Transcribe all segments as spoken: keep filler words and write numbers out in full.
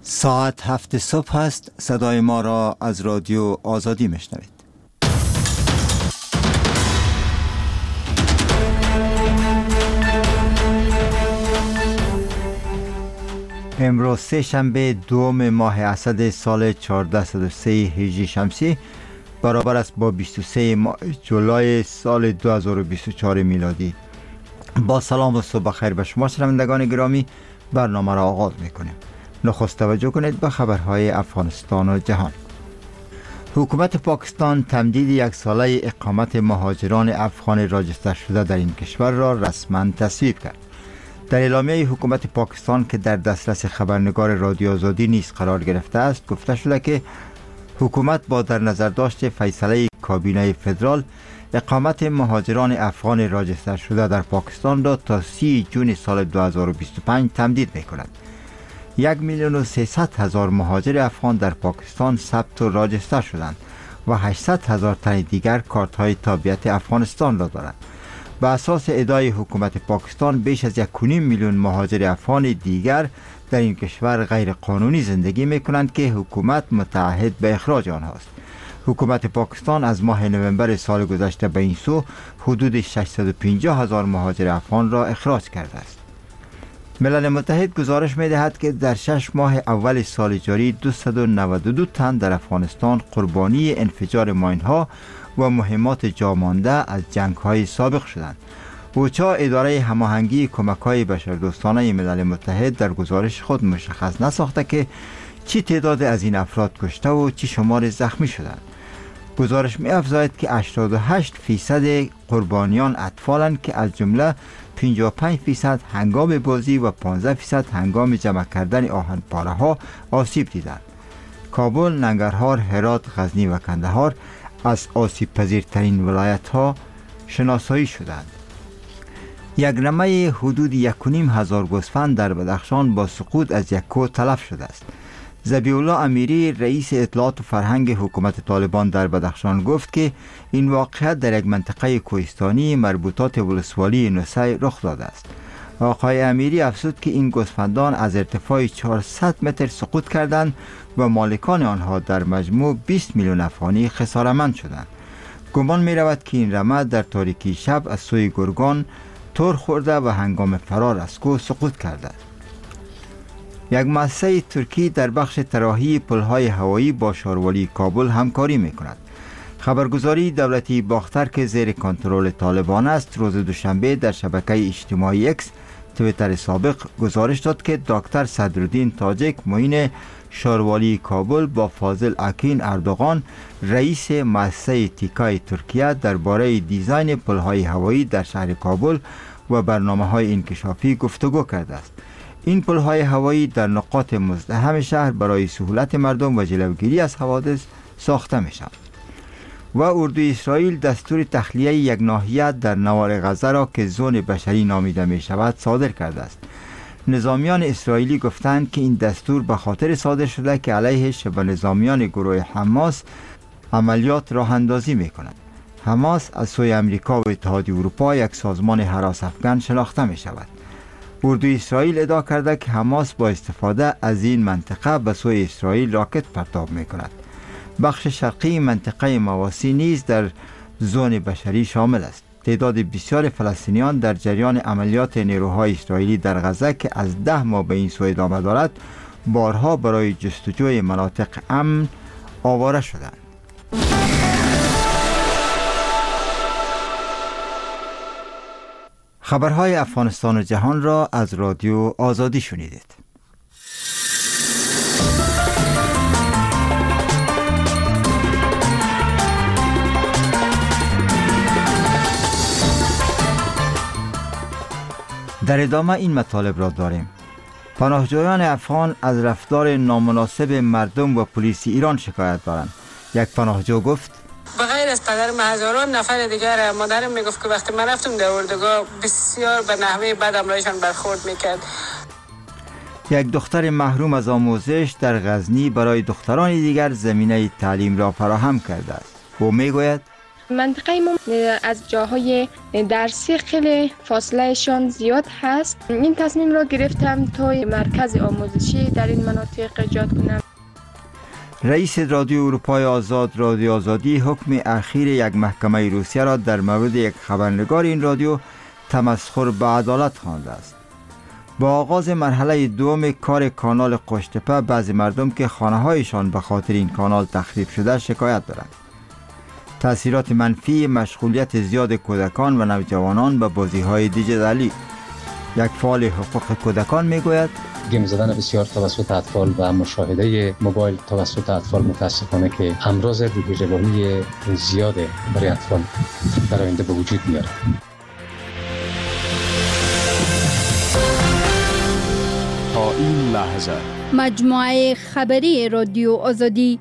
ساعت هفت صبح است. صدای ما را از رادیو آزادی میشنوید. امروز سه شنبه دوم ماه اسد سال چهارصد و سه هجری شمسی برابر است با بیست و سه ماه جولای سال دو هزار و بیست و چهار میلادی. با سلام و صبح خیر به شما شنوندگان گرامی، برنامه را آغاز میکنیم. نخست توجه کنید به خبرهای افغانستان و جهان. حکومت پاکستان تمدید یک ساله اقامت مهاجران افغان راجستر شده در این کشور را رسما تصویب کرد. در اعلامیه حکومت پاکستان که در دسترس خبرنگار رادیو آزادی نیز قرار گرفته است، گفته شده که حکومت با در نظر داشت فیصله کابینه فدرال اقامت مهاجران افغان راجستر شده در پاکستان را تا سی جون سال دو هزار و بیست و پنج تمدید می‌کند. یک میلیون و سیصد هزار مهاجر افغان در پاکستان ثبت و راجستر شدند و هشتصد هزار تن دیگر کارت های تابعیت افغانستان را دارند. به اساس ادعای حکومت پاکستان بیش از یک و نیم میلیون مهاجر افغان دیگر در این کشور غیر قانونی زندگی می کنند که حکومت متعهد به اخراج آنهاست. حکومت پاکستان از ماه نوامبر سال گذشته به این سو حدود ششصد و پنجاه هزار مهاجر افغان را اخراج کرده است. ملل متحد گزارش می دهد که در شش ماه اول سال جاری دویست و نود و دو تن در افغانستان قربانی انفجار ماین‌ها و مهمات جامانده از جنگ‌های سابق شدند. اوچا، اداره هماهنگی کمک‌های بشردوستانه ملل متحد، در گزارش خود مشخص نساخته که چی تعداد از این افراد کشته و چی شمار زخمی شدند. گزارش می افزاید که هشتاد و هشت فیصد قربانیان اطفالند که از جمله پنجاه و پنج فیصد هنگام بازی و پانزده فیصد هنگام جمع کردن آهن پاره ها آسیب دیدند. کابل، ننگرهار، هرات، غزنی و کندهار از آسیب پذیرترین ولایت ها شناسایی شدند. یک نمه حدود یک و نیم هزار گوسفند در بدخشان با سقوط از یک کوه تلف شده است. ذبیح الله امیری، رئیس اطلاعات و فرهنگ حکومت طالبان در بدخشان، گفت که این واقعیت در یک منطقه کوهستانی مربوطات ولسوالی نوسه رخ داده است. آقای امیری افزود که این گوسفندان از ارتفاع چهارصد متر سقوط کردند و مالکان آنها در مجموع بیست میلیون افغانی خسارتمند شدند. گمان می رود که این رمه در تاریکی شب از سوی گرگان تور خورده و هنگام فرار از کوه سقوط کرده است. یک مؤسسه ترکی در بخش طراحی پل‌های هوایی با شاروالی کابل همکاری می‌کند. خبرگزاری دولتی باختر که زیر کنترل طالبان است، روز دوشنبه در شبکه اجتماعی اکس، توییتر سابق، گزارش داد که دکتر صدرالدین تاجک، معین شاروالی کابل، با فاضل اکین اردوغان، رئیس مؤسسه تیکای ترکیه، درباره دیزاین پل‌های هوایی در شهر کابل و برنامه‌های انکشافی گفتگو کرده است. این پل‌های هوایی در نقاط مزدحم شهر برای سهولت مردم و جلوگیری از حوادث ساخته می‌شوند. و اردوی اسرائیل دستور تخلیه یک ناحیه در نوار غزه را که زون بشری نامیده می شود صادر کرده است. نظامیان اسرائیلی گفتند که این دستور به خاطر صادر شده که علیه شبه نظامیان گروه حماس عملیات راه اندازی می کند. حماس از سوی امریکا و اتحادیه اروپا یک سازمان هراس افکن شناخته می شود. اردوی اسرائیل ادعا کرده که حماس با استفاده از این منطقه به سوی اسرائیل راکت پرتاب می کند. بخش شرقی منطقه مواسی نیز در زون بشری شامل است. تعداد بسیار فلسطینیان در جریان عملیات نیروهای اسرائیلی در غزه که از ده ماه به این سو ادامه دارد، بارها برای جستجوی مناطق امن آواره شدند. خبرهای افغانستان و جهان را از رادیو آزادی شنیدید. در ادامه این مطالب را داریم. پناهجویان افغان از رفتار نامناسب مردم و پلیس ایران شکایت دارند. یک پناهجو گفت: بغیر از پدرم هزاران نفر دیگر، مادرم میگفت که وقتی من رفتم در اردوگاه بسیار به نحوه بد همراهشان برخورد میکرد. یک دختر محروم از آموزش در غزنی برای دختران دیگر زمینه تعلیم را فراهم کرده است. او میگوید: منطقه ما از جاهای درسی خیلی فاصلهشان زیاد هست. این تصمیم را گرفتم تا مرکز آموزشی در این مناطق ایجاد کنم. رئیس رادیو اروپای آزاد رادیو آزادی حکم اخیر یک محکمه روسیه را در مورد یک خبرنگار این رادیو تمسخر به عدالت خوانده است. با آغاز مرحله دوم کار کانال قشتپه، بعضی مردم که خانه‌هایشان به خاطر این کانال تخریب شده شکایت دارند. تأثیرات منفی مشغولیت زیاد کودکان و نوجوانان به بازی‌های دیجیتالی. یک فعال حقوق کودکان میگوید گیم زدن بسیار توسط اطفال و مشاهده موبایل توسط اطفال متاسفانه که امراض روحی روانی زیاد برای اطفال در آینده به وجود میاره. تا این لحظه مجموعه خبری رادیو آزادی.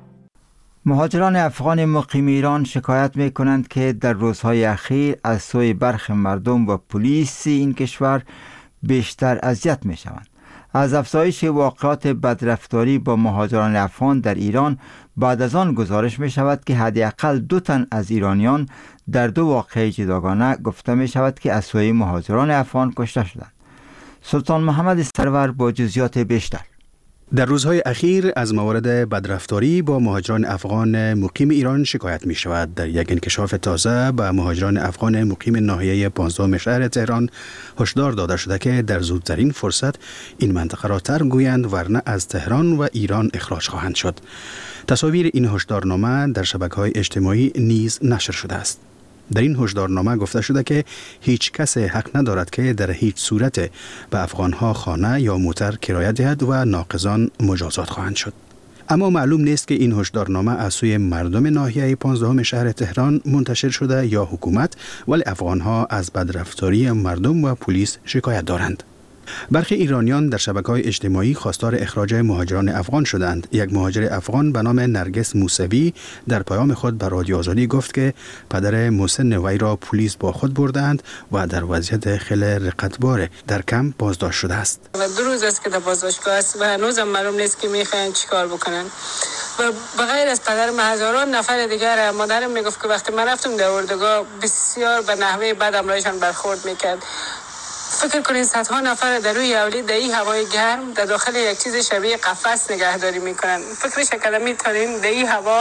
مهاجران افغان مقیم ایران شکایت می کنند که در روزهای اخیر از سوی برخی مردم و پلیس این کشور بیشتر اذیت می شوند. از افزایش واقعات بدرفتاری با مهاجران افغان در ایران بعد از آن گزارش می شود که حداقل دو تن از ایرانیان در دو واقعه جداگانه گفته می شود که از سوی مهاجران افغان کشته شدند. سلطان محمد سرور با جزئیات بیشتر. در روزهای اخیر از موارد بدرفتاری با مهاجران افغان مقیم ایران شکایت می شود. در یک انکشاف تازه به مهاجران افغان مقیم ناحیه پانزدهم شهر تهران هشدار داده شده که در زودترین فرصت این منطقه را ترک گویند ورنه از تهران و ایران اخراج خواهند شد. تصاویر این هشدارنامه در شبکه‌های اجتماعی نیز نشر شده است. در این هشدارنامه گفته شده که هیچ کس حق ندارد که در هیچ صورت به افغانها خانه یا موتر کرایه دهد و ناقضان مجازات خواهند شد. اما معلوم نیست که این هشدارنامه از سوی مردم ناحیه پانزدهم شهر تهران منتشر شده یا حکومت، ولی افغانها از بدرفتاری مردم و پلیس شکایت دارند. برخی ایرانیان در شبکه‌های اجتماعی خواستار اخراج مهاجران افغان شدند. یک مهاجر افغان به نام نرگس موسوی در پیام خود به رادیو آزادی گفت که پدر محسن وی را پلیس با خود بردند و در وضعیت خیلی رقتبار در کمپ بازداشت شده است. و دو روز است که در بازداشتگاه است و هنوز هم معلوم نیست که میخواین چیکار بکنن. و بغیر از پدر هزاران نفر دیگر، مادرم میگفت که وقتی من رفتم در اردوگاه بسیار به نحوه بد امرایشان برخورد میکرد. فکر کنید صدها نفر در روی اولی در این هوای گرم در داخل یک چیز شبیه قفس نگهداری میکنن. فکرش کردم میتونین در این هوا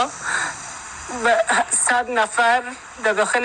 و صد نفر در داخل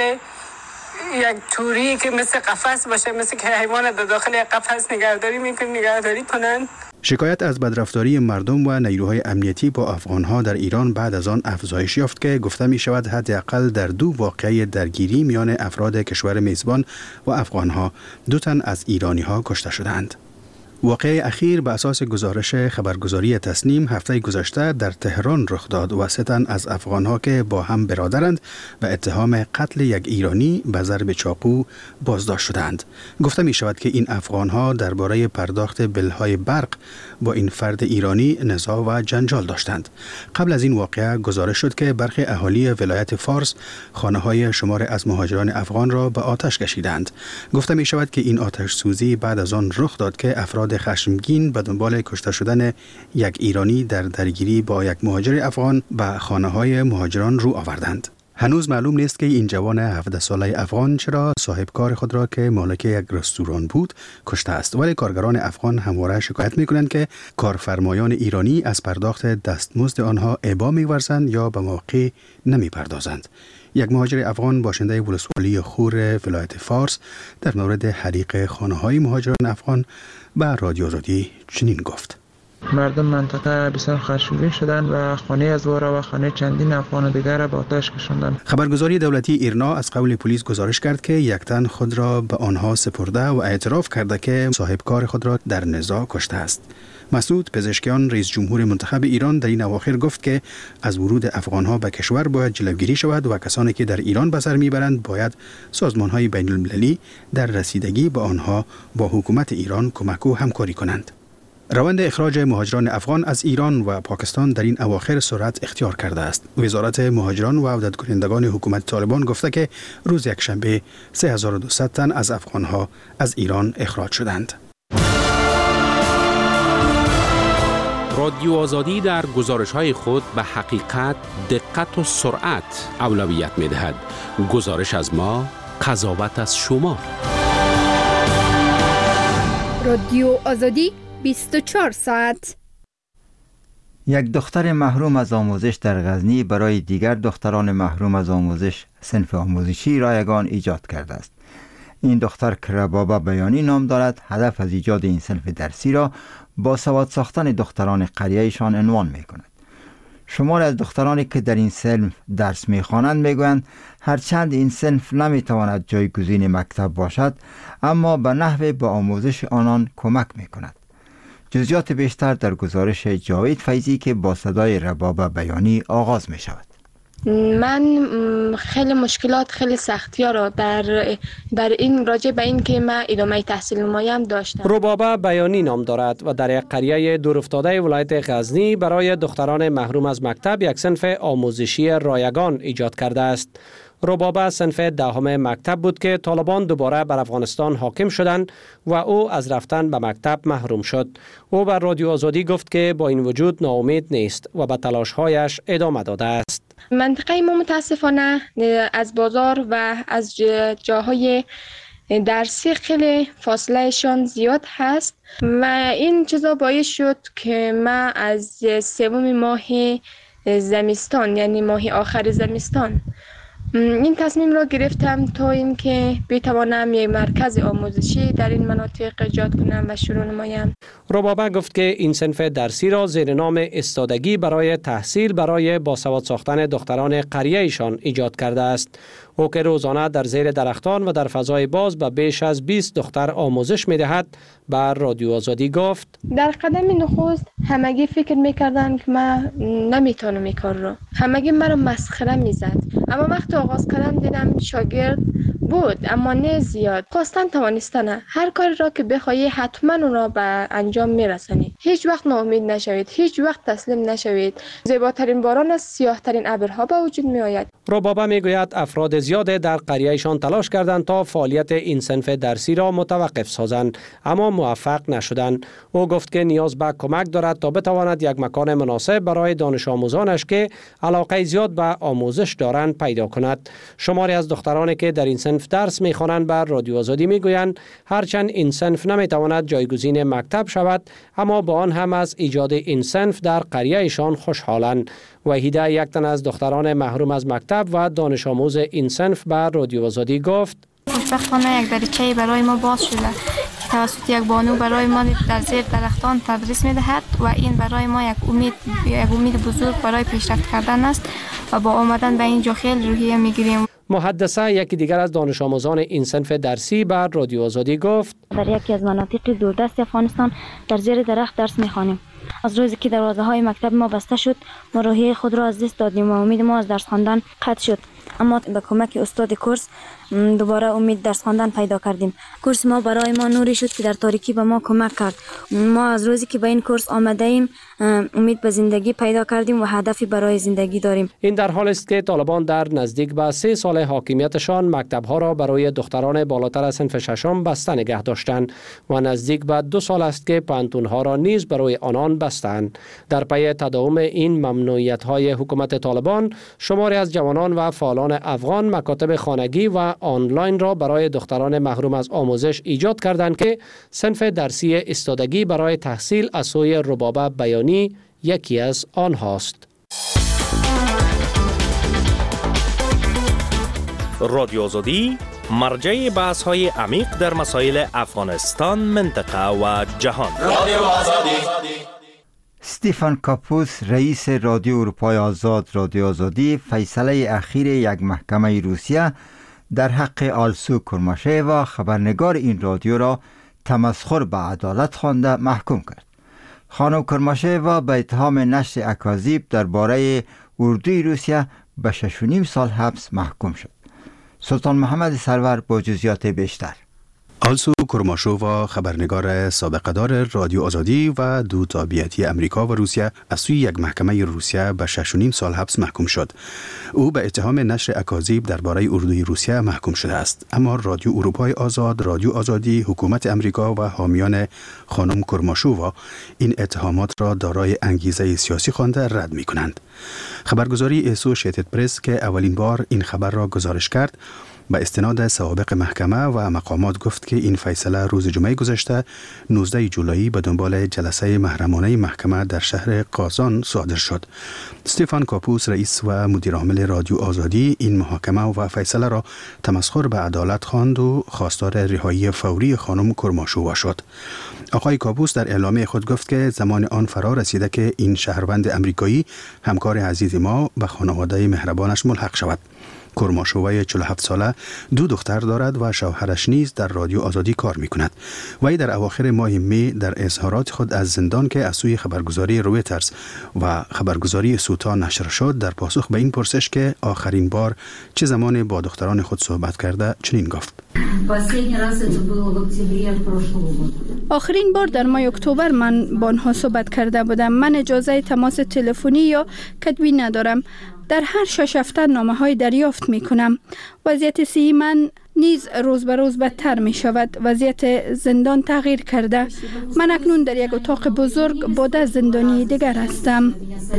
یک توری که مثل قفس باشه، مثل که حیوان در داخل قفس نگهداری میکنن نگهداری کنن. شکایت از بدرفتاری مردم و نیروهای امنیتی با افغانها در ایران بعد از آن افزایش یافت که گفته می شود حداقل در دو واقعه درگیری میان افراد کشور میزبان و افغانها دو تن از ایرانیها کشته شدند. واقعه اخیر به اساس گزارش خبرگزاری تسنیم هفته گذشته در تهران رخ داد و سه تن از افغانها که با هم برادرند و اتهام قتل یک ایرانی به ضرب چاقو بازداشت شدند. گفته می شود که این افغانها درباره پرداخت بلهای برق با این فرد ایرانی نزاع و جنجال داشتند. قبل از این واقعه گزارش شد که برخی اهالی ولایت فارس خانه‌های شمار از مهاجران افغان را به آتش کشیدند. گفته می شود که این آتش سوزی بعد از آن رخ داد که افراد خشمگین به دنبال کشته شدن یک ایرانی در درگیری با یک مهاجر افغان به خانه‌های مهاجران رو آوردند. هنوز معلوم نیست که این جوان هفده ساله افغان چرا صاحب کار خود را که مالک یک رستوران بود کشته است، ولی کارگران افغان همواره شکایت می‌کنند که کارفرمایان ایرانی از پرداخت دستمزد آنها ابا می‌ورزند یا به موقع نمی‌پردازند. یک مهاجر افغان باشنده ولسوالی خور ولایت فارس در مورد حریق خانه‌های مهاجران افغان به رادیو آزادی چنین گفت: مردم منطقه بسیار خشمگین شدند و خانه از وارا و خانه چندین افغان دیگر را به آتش کشاندند. خبرگزاری دولتی ایرنا از قول پلیس گزارش کرد که یک تن خود را به آنها سپرده و اعتراف کرده که صاحب کار خود را در نزاع کشته است. مسعود پزشکیان رئیس جمهور منتخب ایران در این اواخر گفت که از ورود افغانها به کشور باید جلوگیری شود و کسانی که در ایران به سر میبرند باید سازمان‌های بین‌المللی در رسیدگی به آنها با حکومت ایران کمک و همکاری کنند. روند اخراج مهاجران افغان از ایران و پاکستان در این اواخر سرعت اختیار کرده است. وزارت مهاجران و عودت کنندگان حکومت طالبان گفته که روز یکشنبه سه هزار و دویست تن از افغانها از ایران اخراج شدند. رادیو آزادی در گزارش‌های خود به حقیقت، دقت و سرعت اولویت می‌دهد. گزارش از ما، قضاوت از شما. رادیو آزادی بیست و چهار ساعت. یک دختر محروم از آموزش در غزنی برای دیگر دختران محروم از آموزش صنف آموزشی رایگان ایجاد کرده است. این دختر که ربابه بیانی نام دارد، هدف از ایجاد این صنف درسی را با سواد ساختن دختران قریه‌شان عنوان می کند. شمار از دخترانی که در این صنف درس می خوانند می گویند هرچند این صنف نمی تواند جایگزین مکتب باشد، اما به نحو به آموزش آنان کمک می کند. جزئیات بیشتر در گزارش جاوید فیضی که با صدای ربابه بیانی آغاز می شود. من خیلی مشکلات، خیلی سختی ها را در در این راجع به این که من ادامه تحصیل مایم داشتم. ربابه بیانی نام دارد و در یک قریه دورافتاده ولایت غزنی برای دختران محروم از مکتب یک صنف آموزشی رایگان ایجاد کرده است. ربابه صنف دهم مکتب بود که طالبان دوباره بر افغانستان حاکم شدند و او از رفتن به مکتب محروم شد. او بر رادیو آزادی گفت که با این وجود ناامید نیست و به تلاش‌هایش ادامه داده است. منطقه ما متاسفانه از بازار و از جاهای درسی خیلی فاصلهشان زیاد هست و این چیزا باعث شد که من از سوم ماه زمستان، یعنی ماه آخر زمستان، این تصمیم را گرفتم تا اینکه بتوانم یک مرکز آموزشی در این مناطق ایجاد کنم و شروع نمایم. ربابه گفت که این صنف درسی را زیر نام استادگی برای تحصیل برای باسواد ساختن دختران قریه‌شان ایجاد کرده است. او که روزانه در زیر درختان و در فضای باز به بیش از بیست دختر آموزش می‌دهد، بر رادیو آزادی گفت در قدم نخست همگی فکر می‌کردند که من نمی‌تونم این کار را. همگی مرا مسخره می‌زد. اما وقتی آغاز کردم دیدم شاگرد بود، اما نه زیاد. خواستن توانستن هر کاری را که بخواهی حتما اون را به انجام میرسانی. هیچ وقت ناامید نشوید، هیچ وقت تسلیم نشوید. زیباترین باران از سیاه‌ترین ابرها به وجود میآید. ربابه میگوید افراد زیاد در قریه‌شان تلاش کردند تا فعالیت این صنف درسی را متوقف سازند، اما موفق نشدند. او گفت که نیاز به کمک دارد تا بتواند یک مکان مناسب برای دانش آموزانش که علاقه زیاد به آموزش دارند پیدا کند. شماری از دخترانی که در این صنف درس می‌خوانند بر رادیو آزادی میگویند هرچند این صنف نمیتواند جایگزین مکتب شود، اما با آن هم از ایجاد این صنف در قریه‌شان خوشحالند. وحیده، یک تن از دختران محروم از مکتب و دانش آموز این صنف بر رادیو آزادی گفت خوشبختانه یک دریچه برای ما باز شده توسط یک بانو برای ما در زیر درختان تدریس می‌دهد و این برای ما یک امید یک امید بزرگ برای پیشرفت کردن است و با آمدن به اینجا خیلی روحیه می‌گیریم. محدثه، یکی دیگر از دانش آموزان این صنف درسی بر رادیو آزادی گفت در یکی از مناطق دوردست افغانستان در زیر درخت درس می‌خوانیم. از روزی که دروازه های مکتب ما بسته شد، ما روحیه خود را از دست دادیم و امید ما از درس خواندن قطع شد. اما به کمک استاد کورس دوباره امید درس خواندن پیدا کردیم. کورس ما برای ما نوری شد که در تاریکی به ما کمک کرد. ما از روزی که به این کورس آمده ایم امید به زندگی پیدا کردیم و هدفی برای زندگی داریم. این در حال است که طالبان در نزدیک به سه سال حاکمیتشان مکتب‌ها را برای دختران بالاتر از صنف ششم بسته نگه داشتند و نزدیک به دو سال است که پانتون‌ها را نیز برای آنان بستند. در پی تداوم این ممنوعیت‌های حکومت طالبان، شماری از جوانان و فعالان افغان مکاتب خانگی و آنلاین را برای دختران محروم از آموزش ایجاد کردند که صنف درسی استادگی برای تحصیل از سوی ربابه بیانی یکی از آنهاست. رادیو آزادی مرجع بحث های عمیق در مسائل افغانستان، منطقه و جهان. رادیو آزادی. استیفن کاپوس، رئیس رادیو اروپای آزاد رادیو آزادی، فیصله اخیر یک محکمه روسیه در حق آلسو کرماشیوا خبرنگار این رادیو را تمسخر به عدالت خوانده محکوم کرد. خانم کرماشیوا به اتهام نشر اکاذیب درباره اردوی روسیه به شش و نیم سال حبس محکوم شد. سلطان محمد سرور با جزئیات بیشتر. آلسو کرماشووا خبرنگار سابقه‌دار رادیو آزادی و دو تابعیتی امریکا و روسیه از سوی یک محکمه روسیه به شش و نیم سال حبس محکوم شد. او به اتهام نشر اکاذیب درباره اردوی روسیه محکوم شده است، اما رادیو اروپای آزاد، رادیو آزادی، حکومت امریکا و حامیان خانم کرماشووا این اتهامات را دارای انگیزه سیاسی خوانده رد می‌کنند. خبرگزاری اسوشیتد پرس که اولین بار این خبر را گزارش کرد، با استناد سوابق محکمه و مقامات گفت که این فیصله روز جمعه گذشته نوزده جولای به دنبال جلسه محرمانه محکمه در شهر قازان صادر شد. استفان کاپوس، رئیس و مدیر عامل رادیو آزادی، این محاکمه و فیصله را تمسخر به عدالت خواند و خواستار رهایی فوری خانم کرماشووا شد. آقای کاپوس در اعلامیه خود گفت که زمان آن فرا رسیده که این شهروند امریکایی همکار عزیز ما به خانواده مهربانش ملحق شود. کرماشووا چهل و هفت ساله دو دختر دارد و شوهرش نیز در رادیو آزادی کار می‌کند. وی در اواخر ماه می در اظهارات خود از زندان که از سوی خبرگزاری رویترز و خبرگزاری سوتا نشر شد در پاسخ به این پرسش که آخرین بار چه زمان با دختران خود صحبت کرده چنین گفت: آخرین بار در ماه اکتبر من با آنها صحبت کرده بودم. من اجازه تماس تلفنی یا کتبی ندارم. در هر شش هفته نامه های دریافت می کنم. وضعیت صحی من نیز روز به روز بدتر می شود. وضعیت زندان تغییر کرده. من اکنون در یک اتاق بزرگ با ده زندانی دیگر هستم.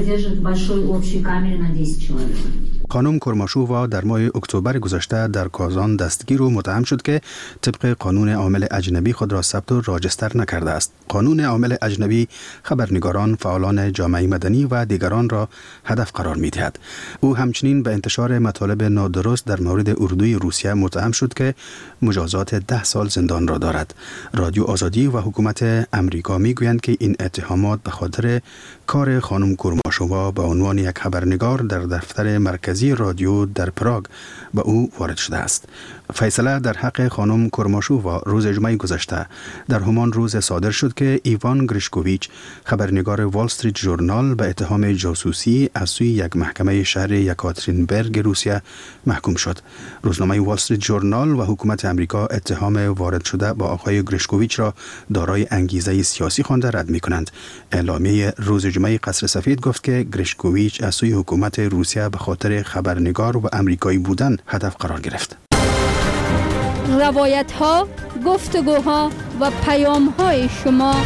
خانم کرماشووا در ماه اکتبر گذشته در کازان دستگیر و متهم شد که طبق قانون عامل اجنبی خود را ثبت و راجستر نکرده است. قانون عامل اجنبی خبرنگاران، فعالان جامعه مدنی و دیگران را هدف قرار می دهد. او همچنین به انتشار مطالب نادرست در مورد اردوی روسیه متهم شد که مجازات ده سال زندان را دارد. رادیو آزادی و حکومت امریکا می گویند که این اتهامات به خاطر کار خانم کرماشووا به عنوان یک خبرنگار در دفتر مرکزی رادیو در پراگ به او وارد شده است. فیصله در حق خانم کرماشووا روز جمعه گذشته در همان روز صادر شد که ایوان گریشکوویچ، خبرنگار وال استریت ژورنال، به اتهام جاسوسی از سوی یک محکمه شهر یکاترینبرگ روسیه محکوم شد. روزنامه وال استریت ژورنال و حکومت امریکا اتهام وارد شده با آقای گریشکوویچ را دارای انگیزه سیاسی خوانده رد می‌کنند. اعلامیه روز جمعه قصر سفید گفت که گریشکوویچ از سوی حکومت روسیه به خاطر خبرنگار و امریکایی بودن هدف قرار گرفت. روایت ها، گفتگوها و پیام های شما.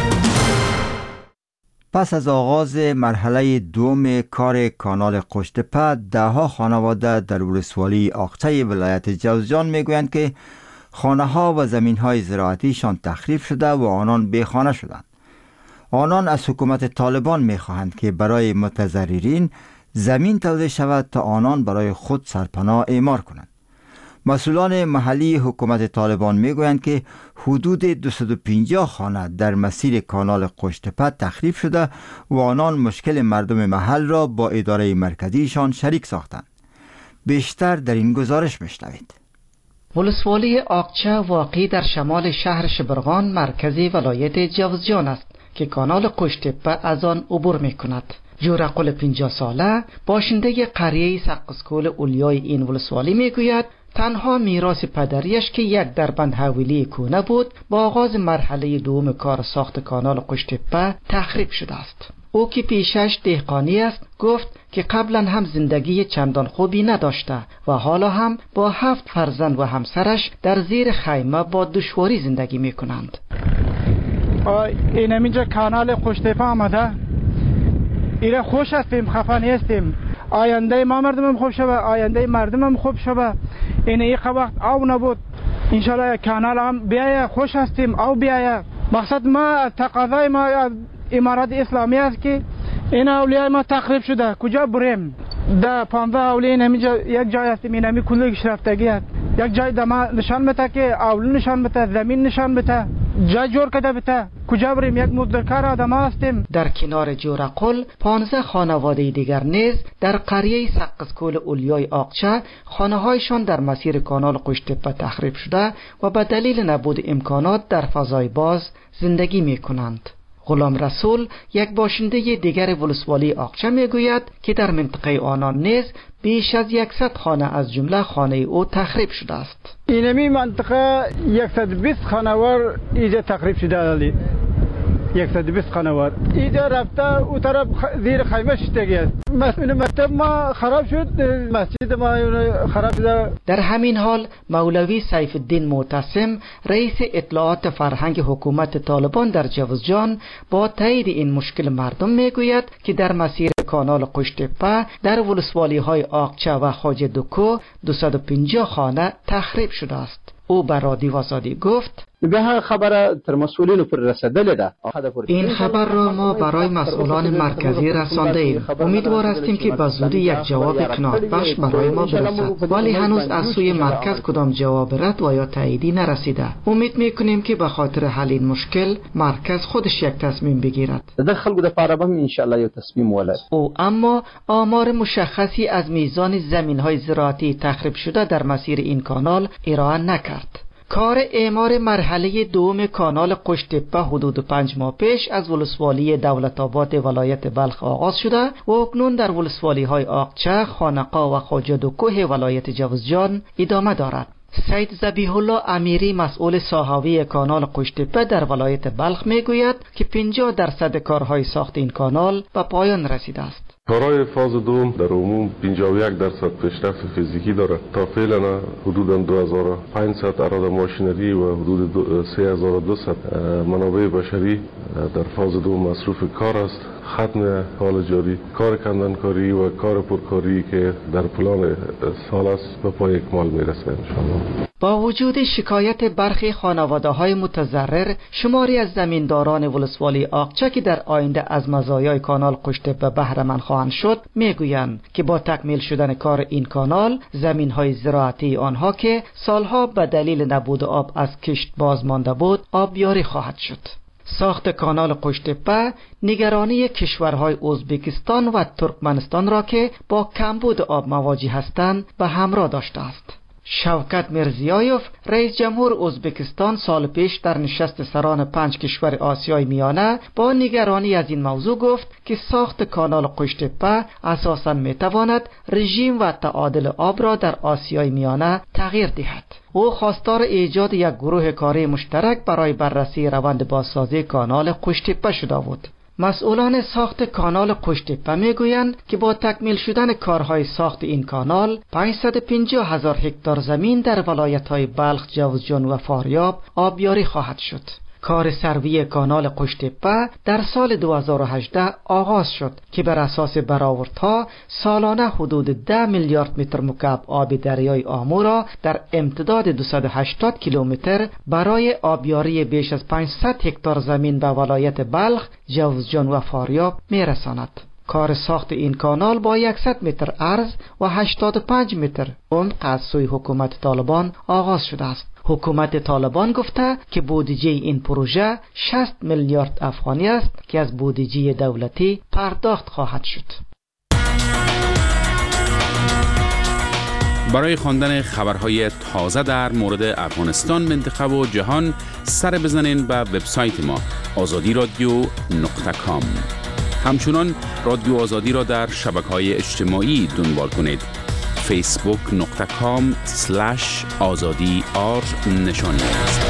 پس از آغاز مرحله دوم کار کانال قشتپه، ده ها خانواده در ولسوالی آقچه ولایت جوزجان میگویند که خانه ها و زمین های زراعتیشان تخریب شده و آنان بیخانه شدند. آنان از حکومت طالبان میخواهند که برای متضررین زمین توزیع شود تا آنان برای خود سرپناه اعمار کنند. مسئولان محلی حکومت طالبان میگویند که حدود دویست و پنجاه خانه در مسیر کانال قشتپه تخریب شده و آنان مشکل مردم محل را با اداره مرکزیشان شریک ساختند. بیشتر در این گزارش میشنوید. ولسوالی آقچه واقع در شمال شهر شبرغان مرکزی ولایت جوزجان است که کانال قشتپه از آن عبور میکند. جورقل پنجاه ساله باشنده قریه سقسکول اولیای این ولسوالی میگوید تنها میراث پدریش که یک دربند حویلی کونه بود با آغاز مرحله دوم کار ساخت کانال قشتپه تخریب شده است. او که پیشش دهقانی است گفت که قبلا هم زندگی چندان خوبی نداشته و حالا هم با هفت فرزند و همسرش در زیر خیمه با دشواری زندگی میکنند. این اینجا کانال قشتپه آمده، ایره خوش هستیم، خفه نیستیم. آینده ما مردمم خوب شوه، آینده مردمم خوب شوه. این ای وقت آو نبود، انشالله کانال هم بیایه، خوش هستیم او بیایه. مقصد ما تقاضای ما امارات اسلامی است که این اولیای ما تخریب شده، کجا بریم؟ ده پانزده اولیای اینجا یک جای هستیم، این همی کلوی گشرفتگی است. یک جای دما نشان بده که اول نشان بده، زمین نشان بده، جای جور کده بده، کجا بریم؟ یک مزدورکار آدم هستیم. در کنار جورقل پانزده خانواده دیگر نیز در قریه سقسکول اولیای آقچه خانه‌هایشان در مسیر کانال قشتپه تخریب شده و به دلیل نبود امکانات در فضای باز زندگی می کنند. غلام رسول یک باشنده دیگر ولسوالی آقچه میگوید که در منطقه آنان نیز بیش از صد خانه از جمله خانه او تخریب شده است. اینمی منطقه صد و بیست خانوار اینجا تخریب شده است. صد و بیست خانوار اینجا رفته او طرف زیر خیمه شده است. مسئول مکتب ما خراب شد، مسجد ما خراب شده. در همین حال مولوی سیف الدین معتصم رئیس اطلاعات فرهنگ حکومت طالبان در جوزجان با تایید این مشکل مردم میگوید که در مسیر کانال قشتپه در ولسوالی های آقچه و خواجه دوکو دویست و پنجاه خانه تخریب شده است. او به رادیو آزادی گفت به خبر تر مسئولین پر رسیدل ده. این خبر را ما برای مسئولان مرکزی رسانده ایم. امیدوار هستیم که به زودی یک جواب قناعت بخش برای ما برسد، ولی هنوز از سوی مرکز کدام جواب رد و یا تاییدی نرسیده. امید میکنیم که به خاطر حل این مشکل مرکز خودش یک تصمیم بگیرد. در خلق د پاره به ان شاء الله یک تصمیم ولد. او اما آمار مشخصی از میزان زمین‌های زراعتی تخریب شده در مسیر این کانال ارائه نکرد. کار اعمار مرحله دوم کانال قشتپه حدود پنج ماه پیش از ولسوالی دولت آباد ولایت بلخ آغاز شده و اکنون در ولسوالی های آقچه، خانقا و خواجه دوکوه ولایت جوزجان ادامه دارد. سید ذبیح الله امیری مسئول ساحوی کانال قشتپه در ولایت بلخ میگوید که پنجاه درصد کارهای ساخت این کانال به پایان رسیده است. کارهای فاز دوم در عموم پنجاه و یک درصد پیشرفت فیزیکی دارد. تا فعلا حدود دو هزار و پانصد اراده ماشینری و حدود سه هزار و دویست منابع بشری در فاز دوم مصروف کار است. ختم حال جاری کار کندنکاری و کار پرکاری که در پلان سال است به پای اکمال میرسه انشاءالله. با وجود شکایت برخی خانواده های متضرر، شماری از زمینداران ولسوالی آقچه که در آینده از مزایای کانال قشتپه بهره مند خواهند شد میگویند که با تکمیل شدن کار این کانال زمین های زراعتی آنها که سالها به دلیل نبود آب از کشت باز مانده بود آبیاری خواهد شد. ساخت کانال قشتپه نگرانی کشورهای ازبکستان و ترکمنستان را که با کمبود آب مواجه هستند به همراه داشته است. شوکت میرزیایوف رئیس جمهور ازبکستان سال پیش در نشست سران پنج کشور آسیای میانه با نگرانی از این موضوع گفت که ساخت کانال قشتپه اساساً میتواند رژیم و تعادل آب را در آسیای میانه تغییر دهد. او خواستار ایجاد یک گروه کاری مشترک برای بررسی روند بازسازی کانال قشتپه شده بود. مسئولان ساخت کانال قشتپه میگویند که با تکمیل شدن کارهای ساخت این کانال پانصد و پنجاه هزار هکتار زمین در ولایت‌های بلخ، جوزجان و فاریاب آبیاری خواهد شد. کار سروی کانال قشتپه در سال دو هزار و هجده آغاز شد که بر اساس برآوردها سالانه حدود ده میلیارد متر مکعب آب دریای آمو را در امتداد دویست و هشتاد کیلومتر برای آبیاری بیش از پانصد هکتار زمین به ولایت بلخ، جوزجان و فاریاب میرساند. کار ساخت این کانال با صد متر عرض و هشتاد و پنج متر عمق از سوی حکومت طالبان آغاز شده است. حکومت طالبان گفته که بودجه این پروژه شصت میلیارد افغانی است که از بودجه دولتی پرداخت خواهد شد. برای خواندن خبرهای تازه در مورد افغانستان، منطقه و جهان سر بزنین به وبسایت ما آزادی رادیو نقطه کام. همچنان رادیو آزادی را در شبکه‌های اجتماعی دنبال کنید. فیسبوک نقطه کام سلش آزادی آر نشانی است.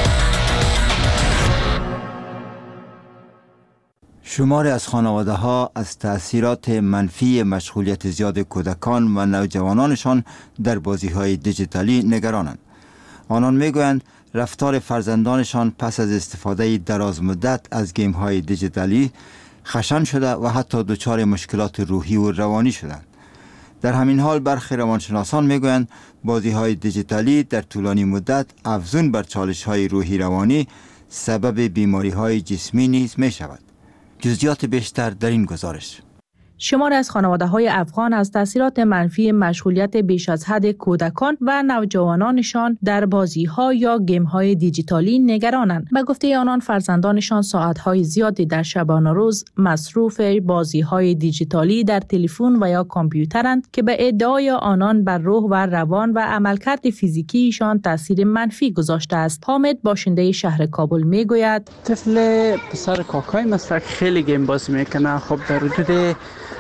شماری از خانواده ها از تأثیرات منفی مشغولیت زیاد کودکان و نوجوانانشان در بازی های دیجیتالی نگرانند. آنان میگویند رفتار فرزندانشان پس از استفاده دراز مدت از گیم های دیجیتالی خشن شده و حتی دچار مشکلات روحی و روانی شدند. در همین حال برخی روانشناسان میگویند بازی های دیجیتالی در طولانی مدت افزون بر چالش های روحی روانی سبب بیماری های جسمی نیز می شود. جزئیات بیشتر در این گزارش. شماری از خانواده‌های افغان از تاثیرات منفی مشغولیت بیش از حد کودکان و نوجوانانشان در بازی‌ها یا گیم‌های دیجیتالی نگرانند. به گفته آنان فرزندانشان ساعت‌های زیادی در شبانه روز مصروف بازی‌های دیجیتالی در تلفن و یا کامپیوترند که به ادعای آنان بر روح و روان و عملکرد فیزیکیشان تاثیر منفی گذاشته است. حامد باشنده شهر کابل میگوید طفل پسر کاکای مثلا خیلی گیم بازی میکنه. خب در حدود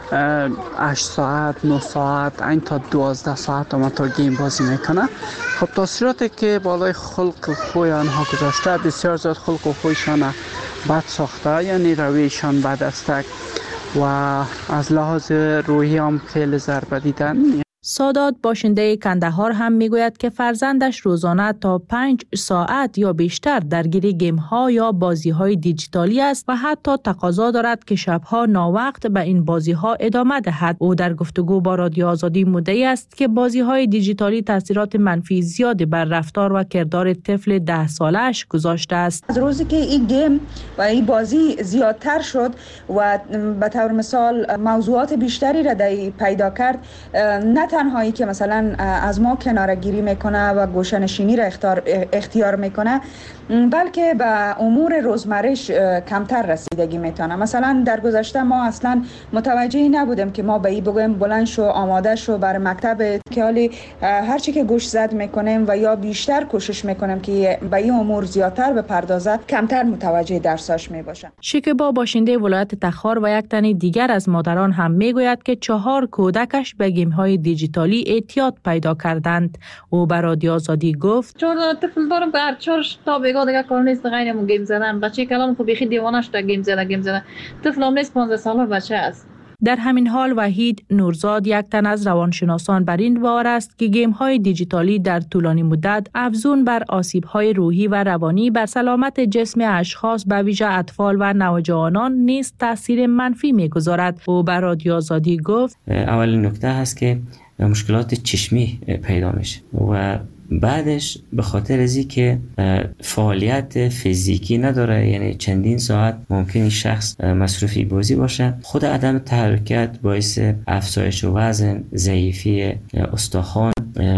هشت ساعت نه ساعت این تا دوازده ساعت هم تا گیم بازی میکنه. خب تاثیراتی که بالای خلق و خوی آنها گذاشته بسیار زیاد خلق و خویشان بد ساخته، یعنی رویشان بد است و از لحاظ روحی هم خیلی ضربه دیدن. سادات باشنده کندهار هم میگوید که فرزندش روزانه تا پنج ساعت یا بیشتر درگیر گیم ها یا بازی های دیجیتالی است و حتی تقاضا دارد که شبها ناوقت به این بازی ها ادامه دهد. او در گفتگو با رادیو آزادی مدعی است که بازی های دیجیتالی تاثیرات منفی زیادی بر رفتار و کردار طفل ده سالش گذاشته است. از روزی که این گیم و این بازی زیادتر شد و به طور مثال موضوعات بیشتری را پیدا کرد، نه تنهایی که مثلا از ما کناره گیری میکنه و گوشه نشینی را اختیار, اختیار میکنه، بلکه به امور روزمرش کمتر رسیدگی میتونه. مثلا در گذشته ما اصلا متوجه نبودیم که ما به این بگویم بلند شو آماده شو بر مکتب، که حالی هرچی که گوش زد میکنیم و یا بیشتر کوشش میکنیم که به این امور زیادتر بپردازه، کمتر متوجه درساش میباشه. شکیبا باشنده ولایت تخار و یک تن دیگر از مادران هم میگوید که چهار کودکش به گیم های دیجیتالی اعتیاد پیدا کردند. او به رادیو آزادی گفت چهار طفل دارم که هر چهار تا بگاه دیگه کار نیست غیر مو گیم زدن. بچه کلام خو بیخی دیوانه شده گیم زدن گیم زدن. طفل هم نیست پانزده ساله بچه است. در همین حال وحید نورزاد یک تن از روانشناسان بر این باور است که گیم های دیجیتالی در طولانی مدت افزون بر آسیب های روحی و روانی بر سلامت جسم اشخاص به ویژه اطفال و نوجوانان نیز تاثیر منفی میگذارد. او به رادیو آزادی گفت اولین نکته هست که مشکلات چشمی پیدا میشه و بعدش به خاطر ازی که فعالیت فیزیکی نداره، یعنی چندین ساعت ممکنی شخص مصروفی بازی باشه، خود عدم تحرکت باعث افزایش وزن، ضعیفی استخوان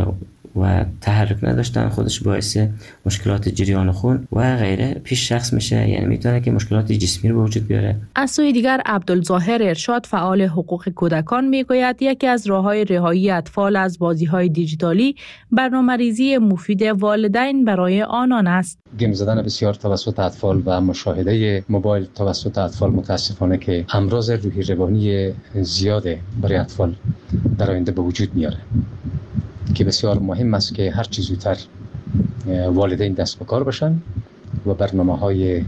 و تحرک نداشتن خودش باعث مشکلات جریان خون و غیره پیش شخص میشه، یعنی میتونه که مشکلات جسمی رو به وجود بیاره. از سوی دیگر عبدالظاهر ارشاد فعال حقوق کودکان میگوید یکی از راه‌های رهایی اطفال از بازی‌های دیجیتالی برنامه‌ریزی مفید والدین برای آنان است. گیم زدن بسیار توسط اطفال و مشاهده موبایل توسط اطفال متاسفانه که امراض روحی روانی زیاد برای اطفال در آینده به وجود میاره که بسیار مهم است که هر چیز زودتر والدین دست به کار باشن و برنامه‌های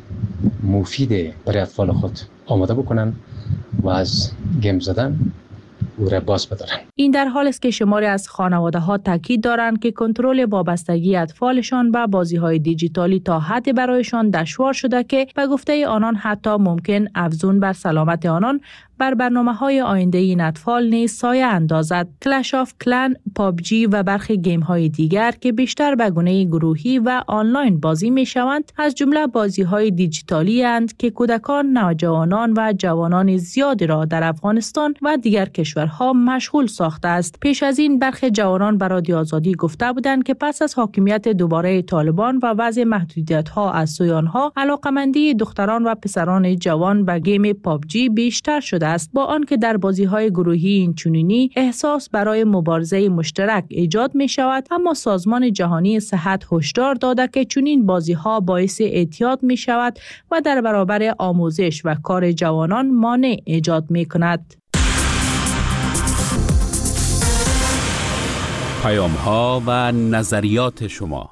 مفید برای اطفال خود آماده بکنن و از گیم زدن او را باز بدارن. این در حال است که شماری از خانواده‌ها تاکید دارند که کنترل وابستگی اطفالشان به بازی‌های دیجیتالی تا حدی برایشان دشوار شده که به گفته آنان حتی ممکن افزون بر سلامت آنان بر برنامه‌های آینده این اطفال نیز سایه اندازد. کلش آف کلن، پابجی و برخی گیم‌های دیگر که بیشتر به گونه گروهی و آنلاین بازی می‌شوند، از جمله بازی‌های دیجیتالی اند که کودکان، نوجوانان و جوانان زیادی را در افغانستان و دیگر کشورها مشغول ساخته است. پیش از این برخی جوانان به رادیو آزادی گفته بودند که پس از حاکمیت دوباره طالبان و وضع محدودیت‌ها از سوی آنها، علاقه‌مندی دختران و پسران جوان به گیم پابجی بیشتر شده است، با آنکه در بازی‌های گروهی اینچنینی احساس برای مبارزه مشترک ایجاد می‌شود، اما سازمان جهانی صحت هشدار داده که چنین بازی‌ها باعث اعتیاد می‌شود و در برابر آموزش و کار جوانان مانع ایجاد می‌کند. پیام‌ها و نظریات شما.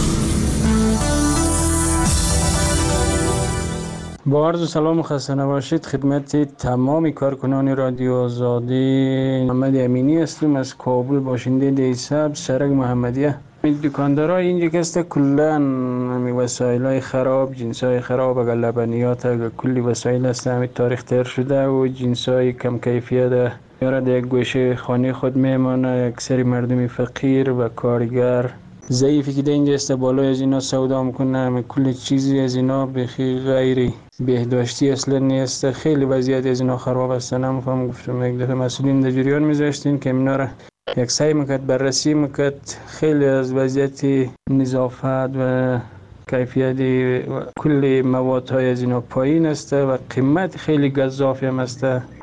با عرض سلام و خسته نباشید خدمت تمام کارکنان رادیو آزادی. محمد امینی هستم از کابل، باشنده دیساب سرک محمدیه. دکاندارای اینجا که است کلن وسایل‌های خراب، جنس‌های خراب، اگر لبنیات، اگر کلی وسایل است همین تاریخ تر شده و جنس‌های کم کیفیت یارد یک گوشه خانه خود میمانه. اکثر مردم فقیر و کارگر ضعیفی که در اینجا است بالای از اینا سودا میکنه، کل چیزی از اینا بخی غیر بهداشتی اصلا نیست. خیلی وضعیت از اینا خراب است. نمیفهم گفتم یک دفعه مسئولین در جریان میذاشتین که اینا را یک سعی میکرد بررسی میکرد. خیلی از وضعیت نظافت و کیفیت کل مواد های از اینا پایین است و قیمت خیلی گزافی هم است.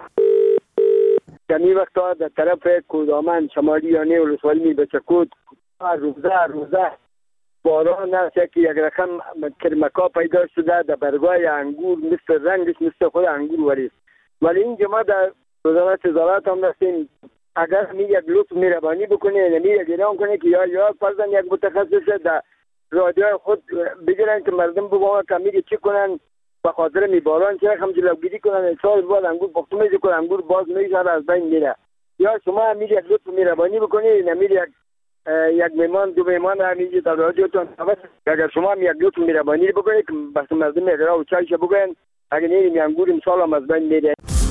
کمی وقتا در طرف کودامن شمالیانه و لسوالی می بچکود روزه روزه باران است که یک رقم کرمکا پیدا شده در برگای انگور، مثل رنگش مثل خود انگور وریست. ولی اینجا ما در وزارت تجارت هم دستیم اگر می یک لطف مهربانی بکنه نمی یک اعلام کنه که یا یا فرضاً یک متخصص در رادیو خود بگیرن که مردم بگوان کمی چی کنن به خاطر می باران چه رقم جلوگیری کنن سال بعد انگور پختومه کنن انگور باز میشه از بین میره. یا شما می یک لطف مهربانی بکنه نمی یک یک میمان دو میمان همیشه در رادیوتون اگر شما هم یک لطف مهربانی بکنید که بس مردم اقرا و چایش بگن اگر نیم انگور امسال هم از بین میره.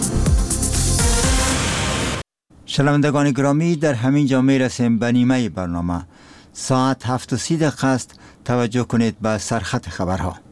شنوندگان گرامی، در همین جا میرسیم به نیمه برنامه. ساعت هفت و سی دقیقه است. توجه کنید به سرخط خبرها.